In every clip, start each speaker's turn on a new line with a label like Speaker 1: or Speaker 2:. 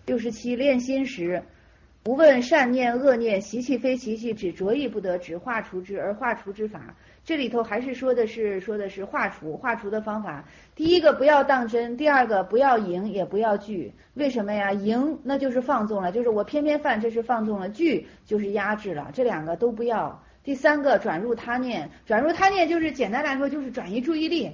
Speaker 1: 67练心时，无问善念恶念，习气非习气，只着意不得，只化除之，而化除之法。这里头还是说的是化除的方法。第一个不要当真，第二个不要迎也不要惧。为什么呀？迎那就是放纵了，就是我偏偏犯，这是放纵了；惧就是压制了，这两个都不要。第三个转入他念，转入他念就是简单来说就是转移注意力。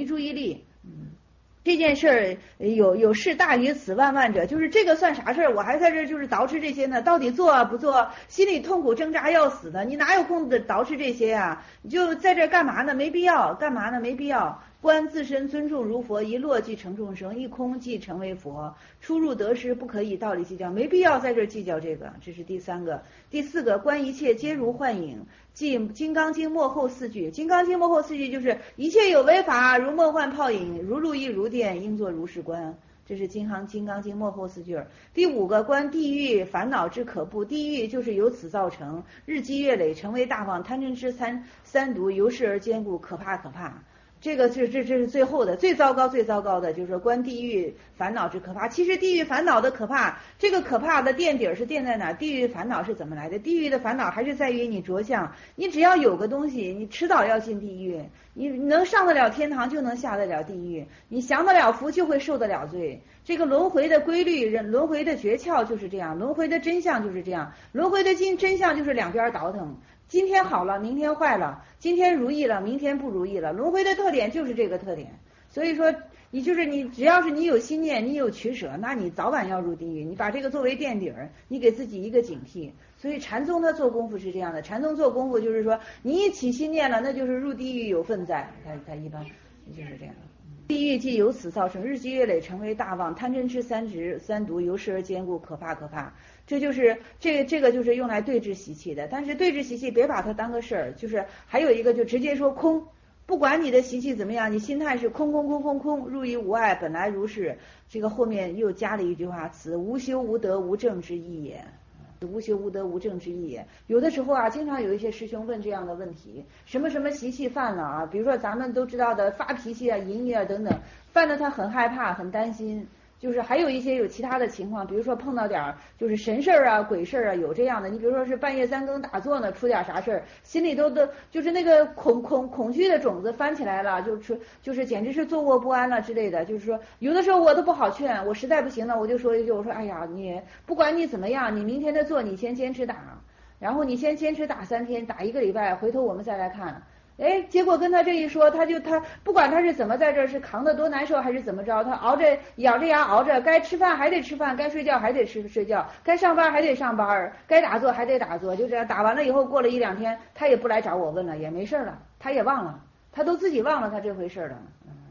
Speaker 1: 这件事儿有事大于死万万者，就是这个算啥事儿？我还在这就是捯饬这些呢，到底做啊不做？心里痛苦挣扎要死的，你哪有空的捯饬这些呀？你就在这干嘛呢？没必要，干嘛呢？没必要。观自身尊重如佛，一落即成众生，一空即成为佛。出入得失不可以道理计较，没必要在这计较这个。这是第三个。第四个，观一切皆如幻影，即《金刚经》末后四句。《金刚经》末后四句就是一切有为法，如梦幻泡影，如露亦如电，应作如是观。这是金刚经末后四句。第五个，观地狱烦恼之可怖，地狱就是由此造成，日积月累，成为大妄，贪嗔痴三毒，由是而坚固，可怕。这个这是最后的最糟糕的，就是说观地狱烦恼之可怕。其实地狱烦恼的可怕，这个可怕的垫底是垫在哪？地狱烦恼是怎么来的？地狱的烦恼还是在于你着相，你只要有个东西，你迟早要进地狱。你能上得了天堂，就能下得了地狱；你享得了福，就会受得了罪。这个轮回的规律，轮回的诀窍就是这样，轮回的真相就是这样，轮回的真相就是两边倒腾。今天好了，明天坏了；今天如意了，明天不如意了。轮回的特点就是这个特点。所以说，你只要是你有心念，你有取舍，那你早晚要入地狱。你把这个作为垫底儿，你给自己一个警惕。所以禅宗他做功夫是这样的，禅宗做功夫就是说，你一起心念了，那就是入地狱有份在。他一般就是这样。地狱即由此造成，日积月累，成为大妄，贪嗔痴三毒，由是而坚固，可怕。这就是这个就是用来对治习气的。但是对治习气别把它当个事儿，就是还有一个就直接说空，不管你的习气怎么样，你心态是空，入于无碍，本来如是。这个后面又加了一句话，此无修无得无正之意也。无修无得无正之意也。有的时候啊，经常有一些师兄问这样的问题，什么习气犯了啊，比如说咱们都知道的发脾气啊、淫欲啊等等，犯了他很害怕很担心。就是还有一些有其他的情况，比如说碰到点就是神事儿啊、鬼事儿啊，有这样的。你比如说是半夜三更打坐呢，出点啥事儿，心里都就是那个恐惧的种子翻起来了，就是简直是坐卧不安了之类的。就是说有的时候我都不好劝，我实在不行了，我就说一句，我说哎呀，你不管你怎么样，你明天的坐你先坚持打，然后你先坚持打3天，打1个礼拜，回头我们再来看。哎，结果跟他这一说，他不管他是怎么在这是扛得多难受还是怎么着，他咬着牙熬着，该吃饭还得吃饭，该睡觉还得睡觉，该上班还得上班，该打坐还得打坐，就这样打完了以后，过了1、2天，他也不来找我问了，也没事了，他也忘了，他都自己忘了他这回事了。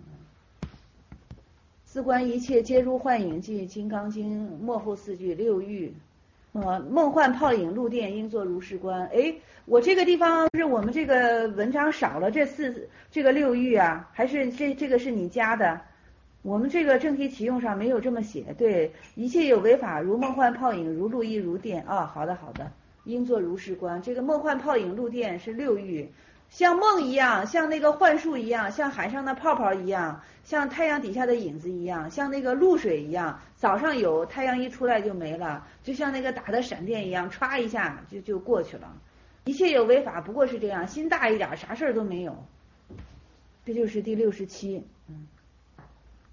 Speaker 1: 自观一切皆如幻影，即《金刚经》末后4句6欲。梦幻泡影露电，应作如是观。哎，我这个地方是我们这个文章少了这个6欲啊，还是这个是你加的？我们这个正题启用上没有这么写。对，一切有为法，如梦幻泡影，如露亦如电。啊，好的，应作如是观。这个梦幻泡影露电是6欲。像梦一样，像那个幻术一样，像海上的泡泡一样，像太阳底下的影子一样，像那个露水一样，早上有，太阳一出来就没了，就像那个打的闪电一样，歘一下就过去了。一切有为法不过是这样，心大一点，啥事儿都没有。这就是第67。